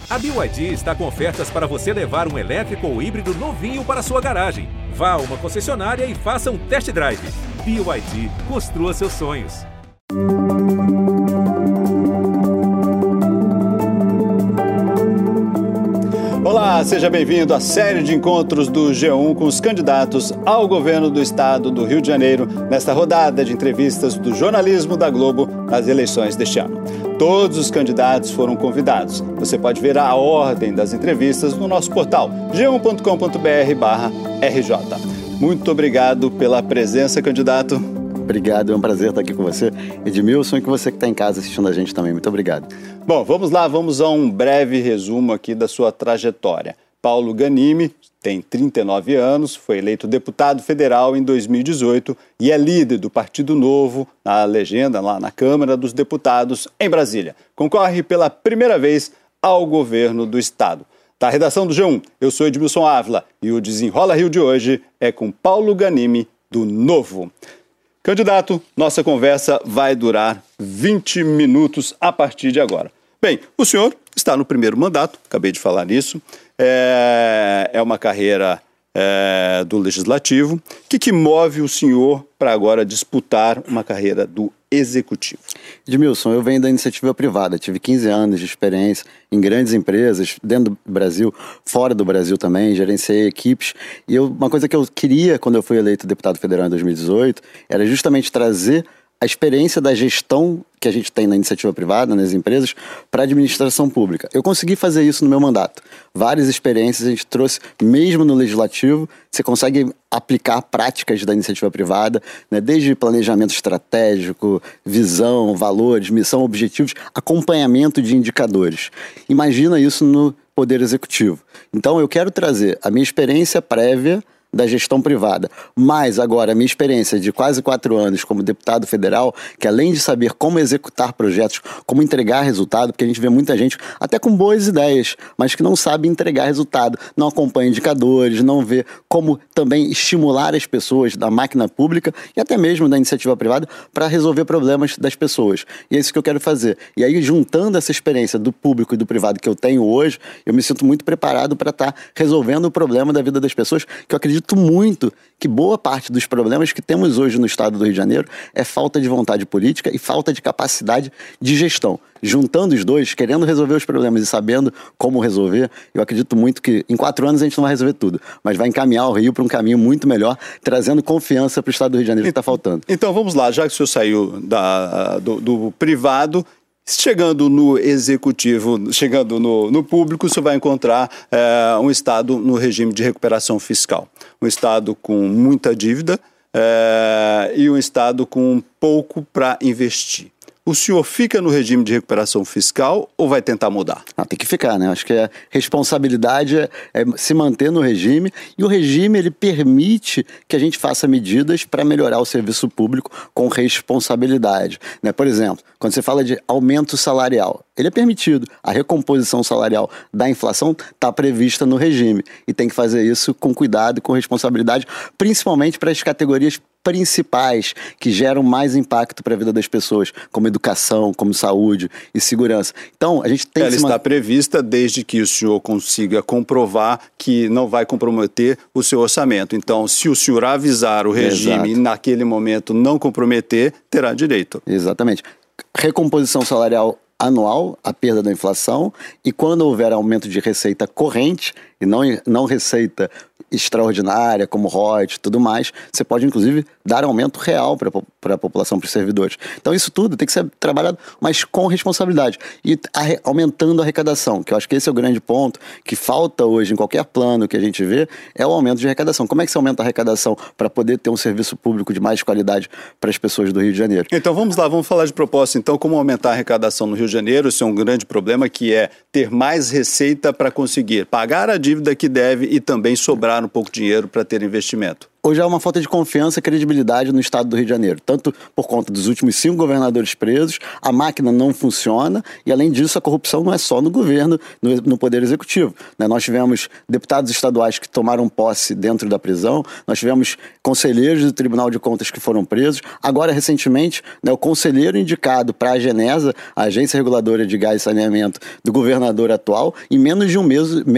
A BYD está com ofertas para você levar um elétrico ou híbrido novinho para sua garagem. Vá a uma concessionária e faça um test drive. BYD, construa seus sonhos. Olá, seja bem-vindo à série de encontros do G1 com os candidatos ao governo do estado do Rio de Janeiro, nesta rodada de entrevistas do jornalismo da Globo nas eleições deste ano. Todos os candidatos foram convidados. Você pode ver a ordem das entrevistas no nosso portal g1.com.br/RJ. Muito obrigado pela presença, candidato. Obrigado, é um prazer estar aqui com você, Edmilson, e com você que está em casa assistindo a gente também. Muito obrigado. Bom, vamos lá, vamos a um breve resumo aqui da sua trajetória. Paulo Ganimi tem 39 anos, foi eleito deputado federal em 2018 e é líder do Partido Novo na legenda lá na Câmara dos Deputados em Brasília. Concorre pela primeira vez ao governo do estado. Da redação do G1, eu sou Edmilson Ávila e o Desenrola Rio de hoje é com Paulo Ganimi, do Novo. Candidato, nossa conversa vai durar 20 minutos a partir de agora. Bem, o senhor está no primeiro mandato, acabei de falar nisso, é uma carreira do Legislativo. O que move o senhor para agora disputar uma carreira do Executivo? Edmilson, eu venho da iniciativa privada, tive 15 anos de experiência em grandes empresas, dentro do Brasil, fora do Brasil também, gerenciei equipes, e uma coisa que eu queria quando eu fui eleito deputado federal em 2018, era justamente trazer a experiência da gestão que a gente tem na iniciativa privada, nas empresas, para a administração pública. Eu consegui fazer isso no meu mandato. Várias experiências a gente trouxe, mesmo no legislativo, você consegue aplicar práticas da iniciativa privada, né, desde planejamento estratégico, visão, valores, missão, objetivos, acompanhamento de indicadores. Imagina isso no Poder Executivo. Então eu quero trazer a minha experiência prévia da gestão privada, mas agora a minha experiência de quase 4 anos como deputado federal, que além de saber como executar projetos, como entregar resultado, porque a gente vê muita gente até com boas ideias, mas que não sabe entregar resultado, não acompanha indicadores, não vê como também estimular as pessoas da máquina pública e até mesmo da iniciativa privada para resolver problemas das pessoas. E é isso que eu quero fazer. E aí, juntando essa experiência do público e do privado que eu tenho hoje, eu me sinto muito preparado para estar resolvendo o problema da vida das pessoas, que eu acredito muito que boa parte dos problemas que temos hoje no estado do Rio de Janeiro é falta de vontade política e falta de capacidade de gestão. Juntando os dois, querendo resolver os problemas e sabendo como resolver, eu acredito muito que em 4 anos a gente não vai resolver tudo, mas vai encaminhar o Rio para um caminho muito melhor, trazendo confiança para o estado do Rio de Janeiro que está faltando. Então vamos lá, já que o senhor saiu do privado, chegando no executivo, chegando no público, você vai encontrar um estado no regime de recuperação fiscal. Um estado com muita dívida e um estado com pouco para investir. O senhor fica no regime de recuperação fiscal ou vai tentar mudar? Não, tem que ficar, né? Acho que a responsabilidade é se manter no regime, e o regime ele permite que a gente faça medidas para melhorar o serviço público com responsabilidade, né? Por exemplo, quando você fala de aumento salarial, ele é permitido. A recomposição salarial da inflação está prevista no regime e tem que fazer isso com cuidado e com responsabilidade, principalmente para as categorias principais que geram mais impacto para a vida das pessoas, como educação, como saúde e segurança. Então, a gente tem Ela está prevista desde que o senhor consiga comprovar que não vai comprometer o seu orçamento. Então, se o senhor avisar o regime e naquele momento não comprometer, terá direito. Exatamente. Recomposição salarial anual, a perda da inflação, e quando houver aumento de receita corrente e não receita extraordinária, como ROIT e tudo mais, você pode, inclusive, dar aumento real para a população, para os servidores. Então, isso tudo tem que ser trabalhado, mas com responsabilidade. E aumentando a arrecadação, que eu acho que esse é o grande ponto, que falta hoje em qualquer plano que a gente vê, é o aumento de arrecadação. Como é que você aumenta a arrecadação para poder ter um serviço público de mais qualidade para as pessoas do Rio de Janeiro? Então, vamos lá, vamos falar de proposta. Então, como aumentar a arrecadação no Rio de Janeiro? Isso é um grande problema, que é ter mais receita para conseguir pagar a dívida que deve e também sobrar um pouco de dinheiro para ter investimento. hoje há uma falta de confiança e credibilidade no estado do Rio de Janeiro, tanto por conta dos últimos 5 governadores presos, a máquina não funciona e, além disso, a corrupção não é só no governo, no Poder Executivo, né? Nós tivemos deputados estaduais que tomaram posse dentro da prisão, nós tivemos conselheiros do Tribunal de Contas que foram presos, agora, recentemente, né, o conselheiro indicado para a Agenesa, a Agência Reguladora de Gás e Saneamento do governador atual, em menos de um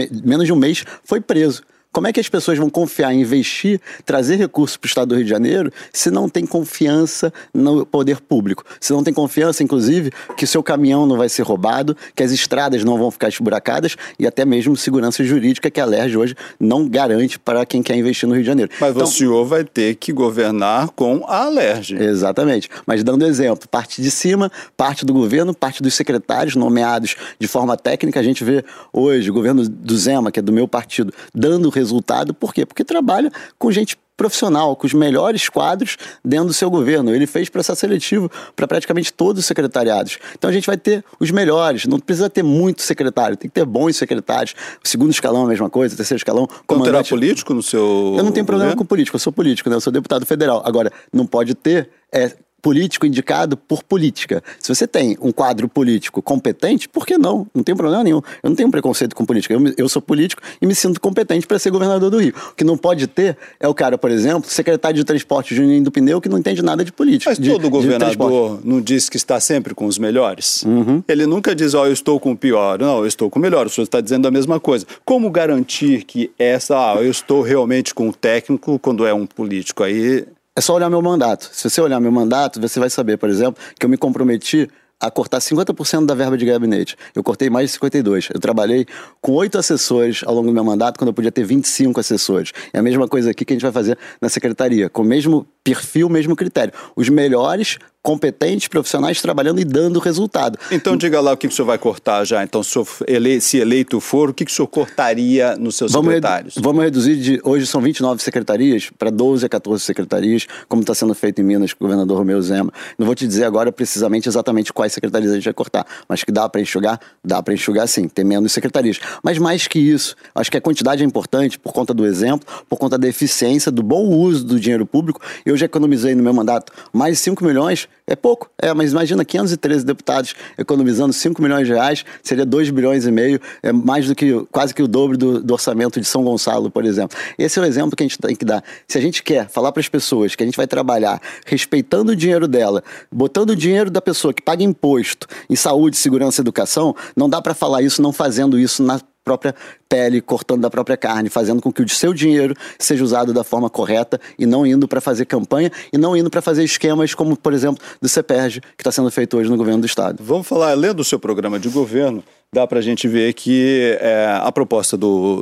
mês foi preso. Como é que as pessoas vão confiar em investir, trazer recursos para o estado do Rio de Janeiro, se não tem confiança no poder público? Se não tem confiança, inclusive, que o seu caminhão não vai ser roubado, que as estradas não vão ficar esburacadas e até mesmo segurança jurídica que a LERJ hoje não garante para quem quer investir no Rio de Janeiro. Mas então, o senhor vai ter que governar com a LERJ. Exatamente. Mas dando exemplo, parte de cima, parte do governo, parte dos secretários nomeados de forma técnica. A gente vê hoje o governo do Zema, que é do meu partido, dando resultado. Por quê? Porque trabalha com gente profissional, com os melhores quadros dentro do seu governo. Ele fez processo seletivo para praticamente todos os secretariados. Então a gente vai ter os melhores, não precisa ter muito secretário, tem que ter bons secretários. O segundo escalão é a mesma coisa, o terceiro escalão... Não terá político no seu... Eu não tenho problema com político, eu sou político, né? Eu sou deputado federal. Agora, não pode ter... político indicado por política. Se você tem um quadro político competente, por que não? Não tem problema nenhum. Eu não tenho preconceito com política. Eu sou político e me sinto competente para ser governador do Rio. O que não pode ter é o cara, por exemplo, secretário de transporte Juninho do Pneu, que não entende nada de política. Mas todo governador não diz que está sempre com os melhores? Uhum. Ele nunca diz, eu estou com o pior. Não, eu estou com o melhor. O senhor está dizendo a mesma coisa. Como garantir que eu estou realmente com o técnico quando é um político? Aí... É só olhar meu mandato. Se você olhar meu mandato, você vai saber, por exemplo, que eu me comprometi a cortar 50% da verba de gabinete. Eu cortei mais de 52%. Eu trabalhei com 8 assessores ao longo do meu mandato, quando eu podia ter 25 assessores. É a mesma coisa aqui que a gente vai fazer na secretaria, com o mesmo perfil, o mesmo critério. Os melhores, competentes, profissionais trabalhando e dando resultado. Então diga lá o que o senhor vai cortar já. Então, se eleito for, o que o senhor cortaria nos seus secretários? Vamos reduzir hoje são 29 secretarias para 12 a 14 secretarias, como está sendo feito em Minas com o governador Romeu Zema. Não vou te dizer agora precisamente exatamente quais secretarias a gente vai cortar, mas que dá para enxugar? Dá para enxugar sim, ter menos secretarias. Mas mais que isso, acho que a quantidade é importante por conta do exemplo, por conta da eficiência, do bom uso do dinheiro público. Eu já economizei no meu mandato mais de 5 milhões, é pouco, mas imagina 513 deputados economizando 5 milhões de reais, seria 2 bilhões e meio, é mais do que, quase que o dobro do orçamento de São Gonçalo, por exemplo. Esse é o exemplo que a gente tem que dar. Se a gente quer falar para as pessoas que a gente vai trabalhar respeitando o dinheiro dela, botando o dinheiro da pessoa que paga imposto em saúde, segurança e educação, não dá para falar isso não fazendo isso na própria pele, cortando da própria carne, fazendo com que o seu dinheiro seja usado da forma correta e não indo para fazer campanha e não indo para fazer esquemas como, por exemplo, do CEPERJ, que está sendo feito hoje no governo do Estado. Vamos falar, lendo o seu programa de governo, dá para a gente ver que a proposta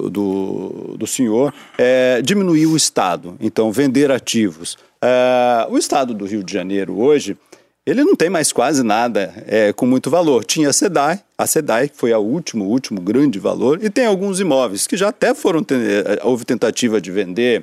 do senhor é diminuir o Estado, então vender ativos. O Estado do Rio de Janeiro hoje, ele não tem mais quase nada com muito valor. Tinha a SEDAI, que foi o último grande valor, e tem alguns imóveis que já até houve tentativa de vender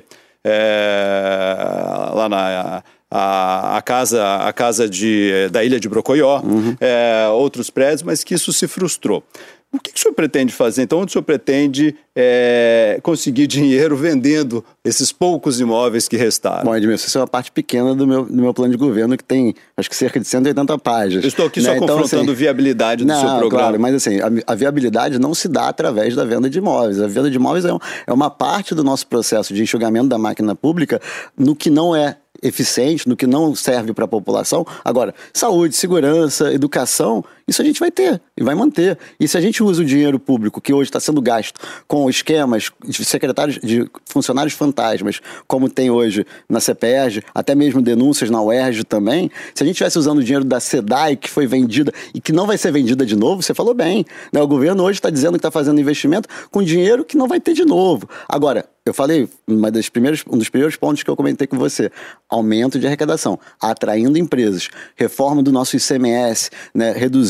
lá a casa da Ilha de Brocoió, outros prédios, mas que isso se frustrou. O que o senhor pretende fazer? Então, onde o senhor pretende conseguir dinheiro vendendo esses poucos imóveis que restaram? Bom, Edmilson, isso é uma parte pequena do meu plano de governo, que tem, acho que cerca de 180 páginas. Eu estou aqui só confrontando viabilidade do seu programa. Claro, mas assim, a viabilidade não se dá através da venda de imóveis. A venda de imóveis é uma parte do nosso processo de enxugamento da máquina pública no que não é eficiente, no que não serve para a população. Agora, saúde, segurança, educação, isso a gente vai ter e vai manter. E se a gente usa o dinheiro público que hoje está sendo gasto com esquemas de secretários, de funcionários fantasmas, como tem hoje na CEPERJ, até mesmo denúncias na UERJ também, se a gente estivesse usando o dinheiro da SEDAI, que foi vendida e que não vai ser vendida de novo, você falou bem, né? O governo hoje está dizendo que está fazendo investimento com dinheiro que não vai ter de novo. Agora, eu falei, um dos primeiros pontos que eu comentei com você, aumento de arrecadação, atraindo empresas, reforma do nosso ICMS, né, reduzindo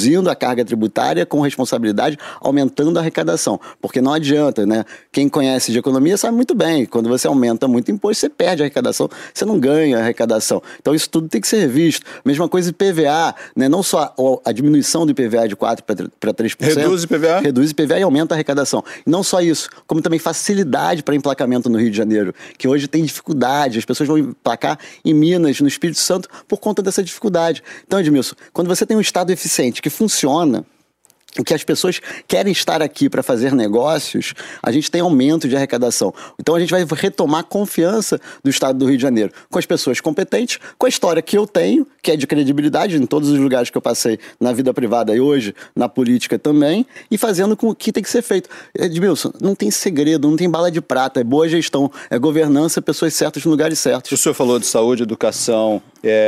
reduzindo a carga tributária com responsabilidade, aumentando a arrecadação. Porque não adianta, né? Quem conhece de economia sabe muito bem, quando você aumenta muito imposto, você perde a arrecadação, você não ganha a arrecadação. Então isso tudo tem que ser revisto. Mesma coisa de PVA, né? Não só a diminuição do IPVA de 4% para 3%. Reduz o IPVA? Reduz o IPVA e aumenta a arrecadação. E não só isso, como também facilidade para emplacamento no Rio de Janeiro, que hoje tem dificuldade, as pessoas vão emplacar em Minas, no Espírito Santo, por conta dessa dificuldade. Então, Edmilson, quando você tem um Estado eficiente que funciona, que as pessoas querem estar aqui para fazer negócios, a gente tem aumento de arrecadação. Então a gente vai retomar a confiança do Estado do Rio de Janeiro, com as pessoas competentes, com a história que eu tenho, que é de credibilidade em todos os lugares que eu passei na vida privada e hoje na política também, e fazendo com o que tem que ser feito. Edmilson, não tem segredo, não tem bala de prata, é boa gestão, é governança, pessoas certas nos lugares certos. O senhor falou de saúde, educação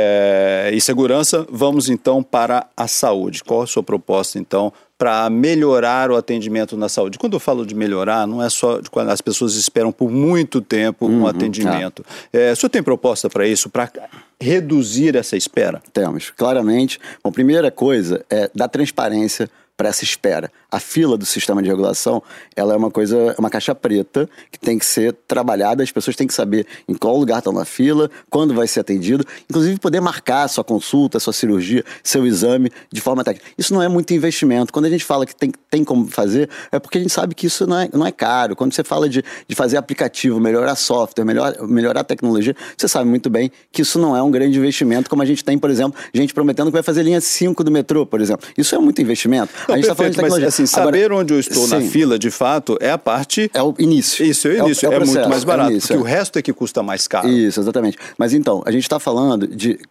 e segurança, vamos então para a saúde. Qual a sua proposta então para melhorar o atendimento na saúde? Quando eu falo de melhorar, não é só de quando as pessoas esperam por muito tempo um atendimento. O senhor tem proposta para isso, para reduzir essa espera? Temos, claramente. Bom, primeira coisa é dar transparência para essa espera. A fila do sistema de regulação, ela é uma caixa preta que tem que ser trabalhada, as pessoas têm que saber em qual lugar estão na fila, quando vai ser atendido, inclusive poder marcar sua consulta, sua cirurgia, seu exame de forma técnica. Isso não é muito investimento. Quando a gente fala que tem como fazer, é porque a gente sabe que isso não é caro. Quando você fala de fazer aplicativo, melhorar software, melhorar a tecnologia, você sabe muito bem que isso não é um grande investimento, como a gente tem, por exemplo, gente prometendo que vai fazer linha 5 do metrô, por exemplo. Isso é muito investimento. Não, a gente está falando de tecnologia. Mas, assim, saber onde eu estou na fila, de fato, é a parte... É o início. Isso, é o início. É processo, muito mais barato, início, porque o resto é que custa mais caro. Isso, exatamente. Mas então, a gente está falando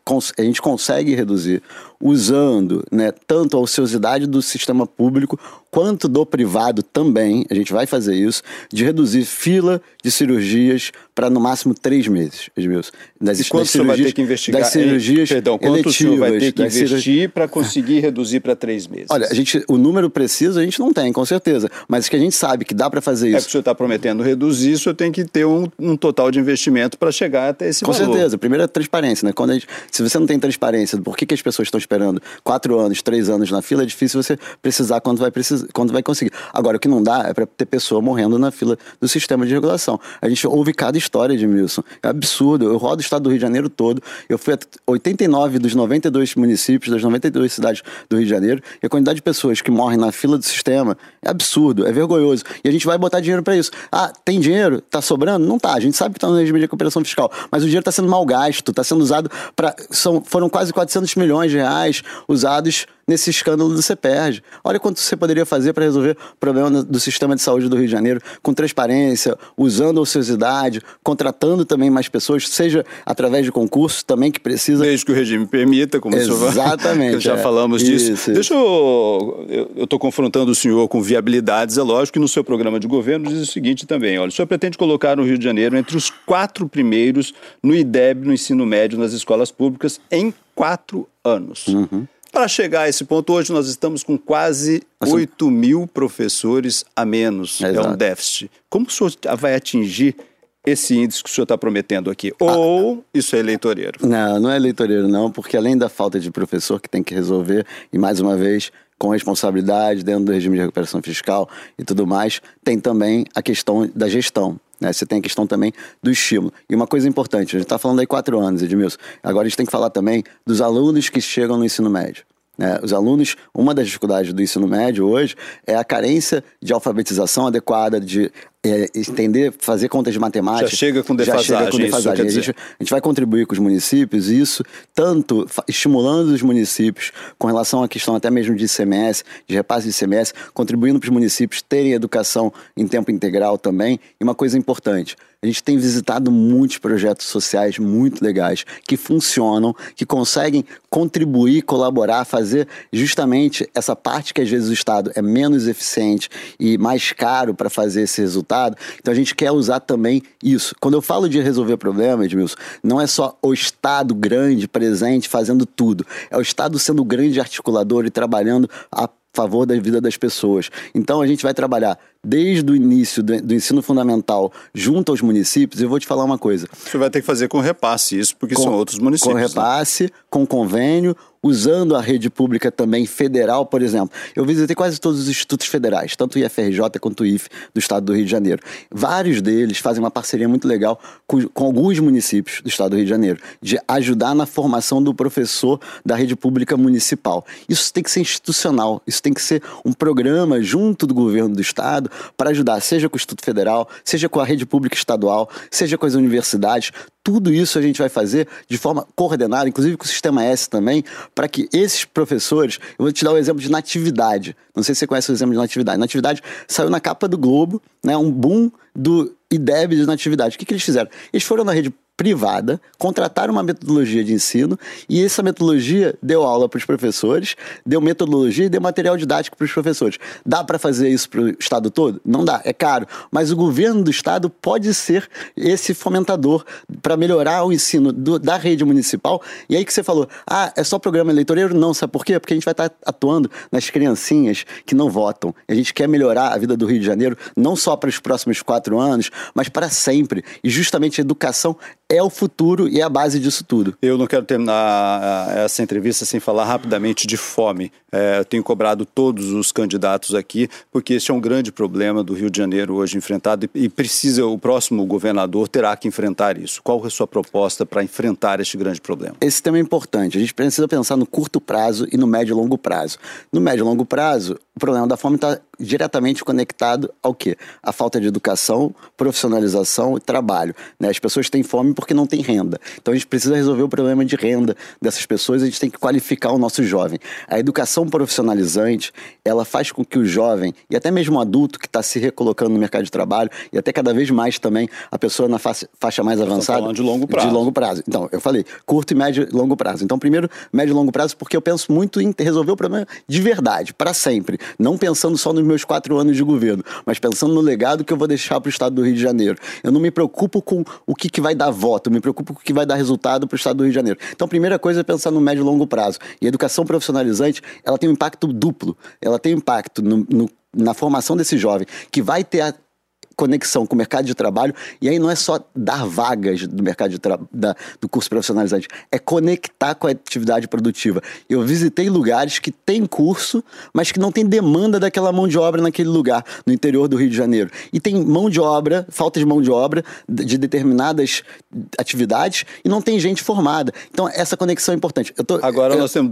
a gente consegue reduzir usando, né, tanto a ociosidade do sistema público quanto do privado também, a gente vai fazer isso, de reduzir fila de cirurgias para no máximo 3 meses, Edmilson. E quanto o senhor vai ter que investigar? Das cirurgias quanto o senhor vai ter que investir para conseguir reduzir para 3 meses? Olha, o número preciso a gente não tem, com certeza, mas que a gente sabe que dá para fazer isso. É que o senhor está prometendo reduzir, o senhor tem que ter um total de investimento para chegar até esse valor. Com certeza. Primeiro é a transparência, né? Se você não tem transparência do porquê que as pessoas estão esperando 4 anos, 3 anos na fila, é difícil você precisar quando vai conseguir. Agora, o que não dá é para ter pessoa morrendo na fila do sistema de regulação. A gente ouve cada história, Edmilson. É absurdo. Eu rodo o estado do Rio de Janeiro todo. Eu fui a 89 dos 92 municípios, das 92 cidades do Rio de Janeiro, e a quantidade de pessoas que morrem na fila do sistema é absurdo, é vergonhoso. E a gente vai botar dinheiro para isso. Ah, tem dinheiro? Tá sobrando? Não tá. A gente sabe que tá no regime de recuperação fiscal, mas o dinheiro está sendo mal gasto, está sendo usado foram quase 400 milhões de reais usados nesse escândalo do CEPERJ. Olha quanto você poderia fazer para resolver o problema do sistema de saúde do Rio de Janeiro, com transparência, usando a ociosidade, contratando também mais pessoas, seja através de concurso também que precisa. Desde que o regime permita, como exatamente, o senhor já falamos disso. Isso. Deixa eu estou confrontando o senhor com viabilidades, é lógico que no seu programa de governo diz o seguinte também, olha, o senhor pretende colocar o Rio de Janeiro entre os 4 primeiros no IDEB, no ensino médio, nas escolas públicas, em 4 anos. Para chegar a esse ponto, hoje nós estamos com quase 8 mil professores a menos. É um déficit. Como o senhor vai atingir esse índice que o senhor está prometendo aqui? Ou isso é eleitoreiro? Não é eleitoreiro não, porque além da falta de professor que tem que resolver, e mais uma vez, com responsabilidade dentro do regime de recuperação fiscal e tudo mais, tem também a questão da gestão. Você tem a questão também do estímulo. E uma coisa importante, a gente está falando aí 4 anos, Edmilson. Agora a gente tem que falar também dos alunos que chegam no ensino médio. Os alunos, uma das dificuldades do ensino médio hoje é a carência de alfabetização adequada, de entender, fazer contas de matemática. Já chega com defasagem. A gente vai contribuir com os municípios, isso, tanto estimulando os municípios com relação à questão até mesmo de ICMS, de repasse de ICMS, contribuindo para os municípios terem educação em tempo integral também. E uma coisa importante, a gente tem visitado muitos projetos sociais muito legais, que funcionam, que conseguem contribuir, colaborar, fazer justamente essa parte que às vezes o Estado é menos eficiente e mais caro para fazer esse resultado. Então a gente quer usar também isso. Quando eu falo de resolver problema, Edmilson, não é só o Estado grande, presente, fazendo tudo. É o Estado sendo grande articulador e trabalhando a favor da vida das pessoas. Então a gente vai trabalhar desde o início do ensino fundamental junto aos municípios, eu vou te falar uma coisa. Você vai ter que fazer com repasse isso, porque são outros municípios. Com repasse, com convênio, usando a rede pública também federal, por exemplo. Eu visitei quase todos os institutos federais, tanto o IFRJ quanto o IFE do estado do Rio de Janeiro. Vários deles fazem uma parceria muito legal com alguns municípios do estado do Rio de Janeiro, de ajudar na formação do professor da rede pública municipal. Isso tem que ser institucional, isso tem que ser um programa junto do governo do estado para ajudar, seja com o Instituto Federal, seja com a rede pública estadual, seja com as universidades. Tudo isso a gente vai fazer de forma coordenada, inclusive com o Sistema S também, para que esses professores... Eu vou te dar um exemplo de Natividade. Não sei se você conhece o exemplo de Natividade. Natividade saiu na capa do Globo, né, um boom do IDEB de Natividade. O que eles fizeram? Eles foram na rede privada, contrataram uma metodologia de ensino e essa metodologia deu aula para os professores, deu metodologia e deu material didático para os professores. Dá para fazer isso para o estado todo? Não dá, é caro. Mas o governo do estado pode ser esse fomentador para melhorar o ensino da rede municipal. E aí que você falou, é só programa eleitoreiro? Não, sabe por quê? Porque a gente vai estar atuando nas criancinhas que não votam. A gente quer melhorar a vida do Rio de Janeiro, não só para os próximos 4 anos, mas para sempre. E justamente a educação é o futuro e é a base disso tudo. Eu não quero terminar essa entrevista sem falar rapidamente de fome. Eu tenho cobrado todos os candidatos aqui, porque esse é um grande problema do Rio de Janeiro hoje enfrentado e precisa, o próximo governador terá que enfrentar isso. Qual é a sua proposta para enfrentar este grande problema? Esse tema é importante. A gente precisa pensar no curto prazo e no médio e longo prazo. No médio e longo prazo, o problema da fome está diretamente conectado ao quê? A falta de educação, profissionalização e trabalho. Né? As pessoas têm fome porque não têm renda. Então a gente precisa resolver o problema de renda dessas pessoas, a gente tem que qualificar o nosso jovem. A educação profissionalizante, ela faz com que o jovem, e até mesmo o adulto que está se recolocando no mercado de trabalho, e até cada vez mais também a pessoa na faixa mais avançada... de longo prazo. De longo prazo. Então, eu falei, curto e médio e longo prazo. Então, primeiro, médio e longo prazo, porque eu penso muito em resolver o problema de verdade, para sempre. Não pensando só nos meus 4 anos de governo, mas pensando no legado que eu vou deixar para o estado do Rio de Janeiro. Eu não me preocupo com o que vai dar voto, eu me preocupo com o que vai dar resultado para o estado do Rio de Janeiro. Então, a primeira coisa é pensar no médio e longo prazo. E a educação profissionalizante, ela tem um impacto duplo. Ela tem um impacto na formação desse jovem, que vai ter a conexão com o mercado de trabalho, e aí não é só dar vagas do mercado do curso profissionalizante, é conectar com a atividade produtiva. Eu visitei lugares que tem curso, mas que não tem demanda daquela mão de obra naquele lugar, no interior do Rio de Janeiro. E tem mão de obra, falta de mão de obra de determinadas atividades, e não tem gente formada. Então, essa conexão é importante. Agora nós temos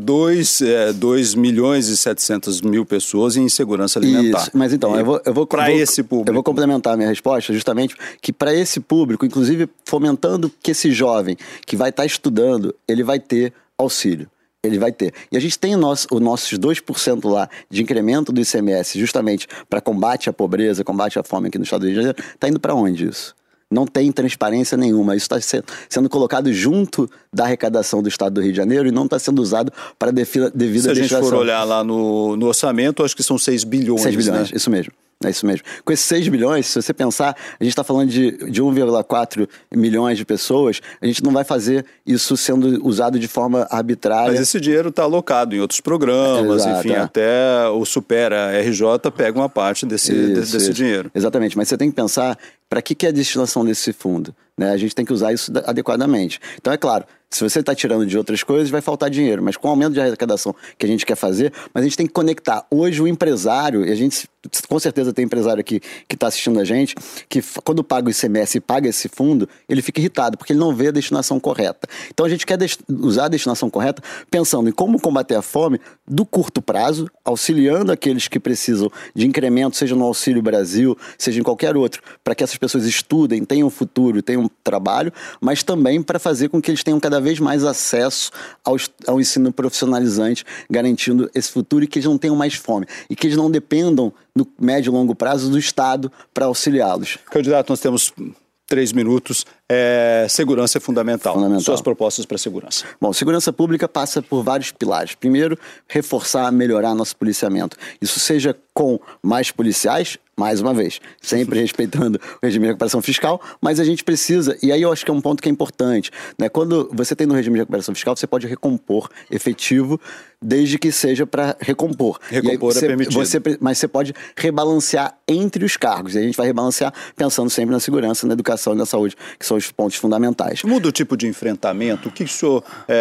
2.700.000 pessoas em insegurança alimentar. Isso, mas então, para esse público. Eu vou complementar a minha resposta justamente que para esse público, inclusive fomentando que esse jovem que vai estar estudando, ele vai ter auxílio. Ele vai ter. E a gente tem os nossos 2% lá de incremento do ICMS justamente para combate à pobreza, combate à fome aqui no estado do Rio de Janeiro. Está indo para onde isso? Não tem transparência nenhuma. Isso está sendo colocado junto da arrecadação do estado do Rio de Janeiro e não está sendo usado para devida destinação. Se a gente for olhar lá no orçamento, acho que são 6 bilhões. 6 bilhões, né? Isso mesmo. É isso mesmo. Com esses 6 bilhões, se você pensar, a gente está falando de 1,4 milhões de pessoas, a gente não vai fazer isso sendo usado de forma arbitrária. Mas esse dinheiro está alocado em outros programas, exato, enfim, até o Supera RJ pega uma parte desse dinheiro. Exatamente, mas você tem que pensar para que é a destinação desse fundo. Né? A gente tem que usar isso adequadamente. Então, é claro, se você está tirando de outras coisas, vai faltar dinheiro. Mas com o aumento de arrecadação que a gente quer fazer, mas a gente tem que conectar. Hoje o empresário, e a gente com certeza tem empresário aqui que está assistindo a gente, que quando paga o ICMS e paga esse fundo, ele fica irritado, porque ele não vê a destinação correta. Então a gente quer usar a destinação correta pensando em como combater a fome do curto prazo, auxiliando aqueles que precisam de incremento, seja no Auxílio Brasil, seja em qualquer outro, para que essas pessoas estudem, tenham futuro, tenham trabalho, mas também para fazer com que eles tenham cada vez mais acesso ao ensino profissionalizante, garantindo esse futuro e que eles não tenham mais fome. E que eles não dependam, no médio e longo prazo, do Estado para auxiliá-los. Candidato, nós temos 3 minutos. Segurança é fundamental. Suas propostas para segurança. Bom, segurança pública passa por vários pilares. Primeiro, reforçar, melhorar nosso policiamento. Isso seja com mais policiais, mais uma vez, sempre respeitando o regime de recuperação fiscal, mas a gente precisa, e aí eu acho que é um ponto que é importante, né? Quando você tem no regime de recuperação fiscal, você pode recompor efetivo, desde que seja para recompor. Recompor é permitido. Mas você pode rebalancear entre os cargos, e a gente vai rebalancear pensando sempre na segurança, na educação e na saúde, que são os pontos fundamentais. Muda o tipo de enfrentamento? O que o senhor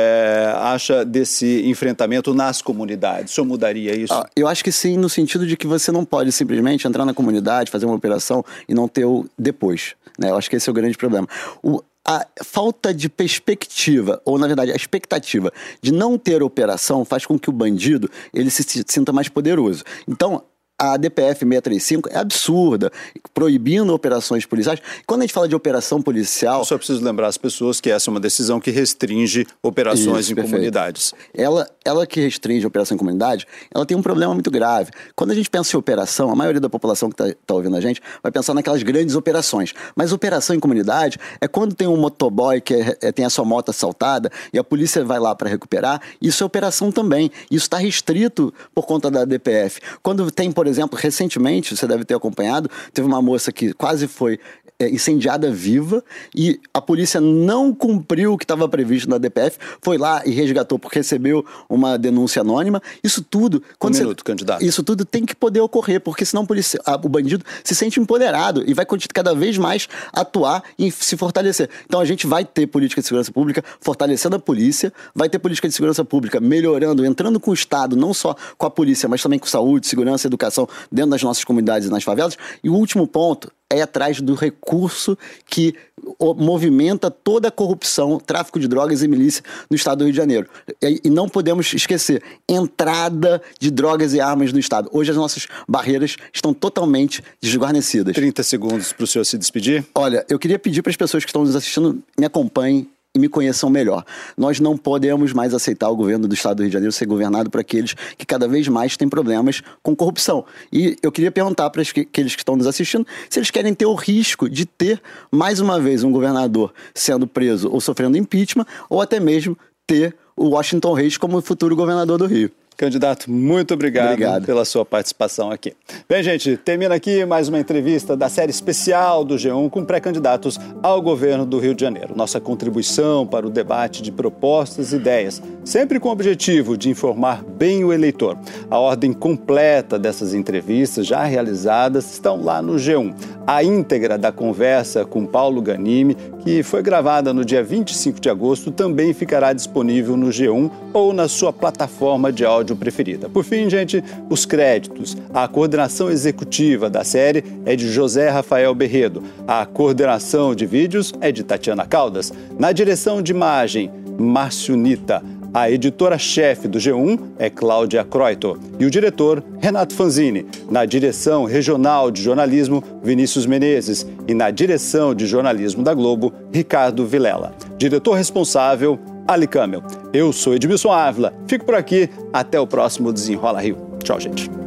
acha desse enfrentamento nas comunidades? O senhor mudaria isso? Eu acho que sim, no sentido de que você não pode simplesmente entrar na comunidade, fazer uma operação e não ter o depois, né? Eu acho que esse é o grande problema. A falta de perspectiva, ou na verdade a expectativa de não ter operação faz com que o bandido ele se sinta mais poderoso. Então, a DPF 635 é absurda, proibindo operações policiais. Quando a gente fala de operação policial... Eu só preciso lembrar as pessoas que essa é uma decisão que restringe operações em comunidades. Ela que restringe a operação em comunidade, ela tem um problema muito grave. Quando a gente pensa em operação, a maioria da população que está ouvindo a gente vai pensar naquelas grandes operações. Mas operação em comunidade é quando tem um motoboy que tem a sua moto assaltada e a polícia vai lá para recuperar. Isso é operação também. Isso está restrito por conta da DPF. Quando tem, por exemplo, recentemente, você deve ter acompanhado, teve uma moça que quase foi incendiada viva e a polícia não cumpriu o que estava previsto na DPF, foi lá e resgatou porque recebeu uma denúncia anônima. Isso tudo... candidato. Isso tudo tem que poder ocorrer, porque senão o bandido se sente empoderado e vai cada vez mais atuar e se fortalecer. Então a gente vai ter política de segurança pública fortalecendo a polícia, vai ter política de segurança pública melhorando, entrando com o Estado, não só com a polícia, mas também com saúde, segurança, educação dentro das nossas comunidades e nas favelas. E o último ponto é atrás do recurso que movimenta toda a corrupção, tráfico de drogas e milícia no estado do Rio de Janeiro. E não podemos esquecer, entrada de drogas e armas no estado. Hoje as nossas barreiras estão totalmente desguarnecidas. 30 segundos para o senhor se despedir. Olha, eu queria pedir para as pessoas que estão nos assistindo, me acompanhem e me conheçam melhor. Nós não podemos mais aceitar o governo do estado do Rio de Janeiro ser governado por aqueles que cada vez mais têm problemas com corrupção. E eu queria perguntar para aqueles que estão nos assistindo se eles querem ter o risco de ter, mais uma vez, um governador sendo preso ou sofrendo impeachment, ou até mesmo ter o Washington Reis como futuro governador do Rio. Candidato, muito obrigado pela sua participação aqui. Bem, gente, termina aqui mais uma entrevista da série especial do G1 com pré-candidatos ao governo do Rio de Janeiro. Nossa contribuição para o debate de propostas e ideias, sempre com o objetivo de informar bem o eleitor. A ordem completa dessas entrevistas já realizadas estão lá no G1. A íntegra da conversa com Paulo Ganimi, que foi gravada no dia 25 de agosto, também ficará disponível no G1 ou na sua plataforma de áudio preferida. Por fim, gente, os créditos. A coordenação executiva da série é de José Rafael Berredo. A coordenação de vídeos é de Tatiana Caldas. Na direção de imagem, Márcio Nita. A editora-chefe do G1 é Cláudia Croito e o diretor, Renato Fanzini. Na direção regional de jornalismo, Vinícius Menezes. E na direção de jornalismo da Globo, Ricardo Vilela. Diretor responsável, Ali Camel. Eu sou Edmilson Ávila. Fico por aqui. Até o próximo Desenrola Rio. Tchau, gente.